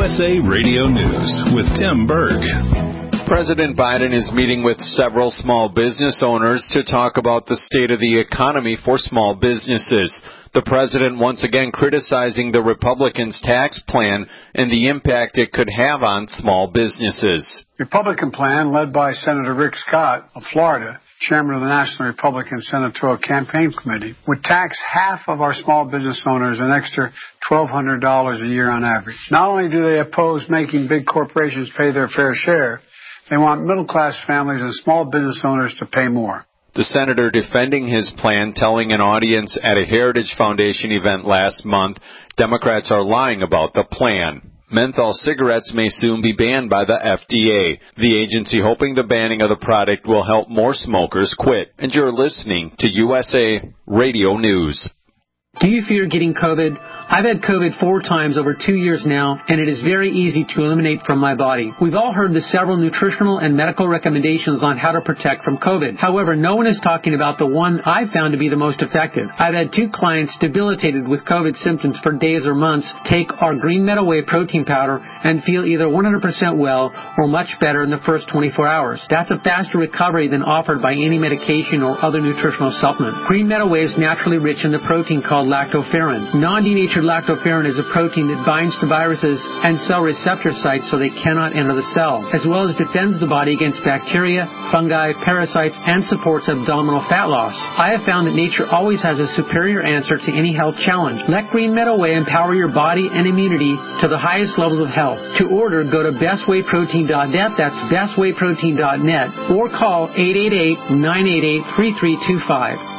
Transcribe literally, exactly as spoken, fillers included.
S A Radio News with Tim Berg. President Biden is meeting with several small business owners to talk about the state of the economy for small businesses. The president once again criticizing the Republicans' tax plan and the impact it could have on small businesses. Republican plan led by Senator Rick Scott of Florida, chairman of the National Republican Senatorial Campaign Committee, would tax half of our small business owners an extra twelve hundred dollars a year on average. Not only do they oppose making big corporations pay their fair share, they want middle-class families and small business owners to pay more. The senator defending his plan, telling an audience at a Heritage Foundation event last month, Democrats are lying about the plan. Menthol cigarettes may soon be banned by the F D A, the agency hoping the banning of the product will help more smokers quit. And you're listening to U S A Radio News. Do you fear getting COVID? I've had COVID four times over two years now, and it is very easy to eliminate from my body. We've all heard the several nutritional and medical recommendations on how to protect from COVID. However, no one is talking about the one I've found to be the most effective. I've had two clients debilitated with COVID symptoms for days or months take our Green Meadow Whey protein powder and feel either one hundred percent well or much better in the first twenty-four hours. That's a faster recovery than offered by any medication or other nutritional supplement. Green Meadow Whey is naturally rich in the protein called lactoferrin. Non-denatured lactoferrin is a protein that binds to viruses and cell receptor sites so they cannot enter the cell, as well as defends the body against bacteria, fungi, parasites, and supports abdominal fat loss. I have found that nature always has a superior answer to any health challenge. Let Green Meadow Whey empower your body and immunity to the highest levels of health. To order, go to best whey protein dot net, that's best whey protein dot net, or call eight eight eight, nine eight eight, three three two five.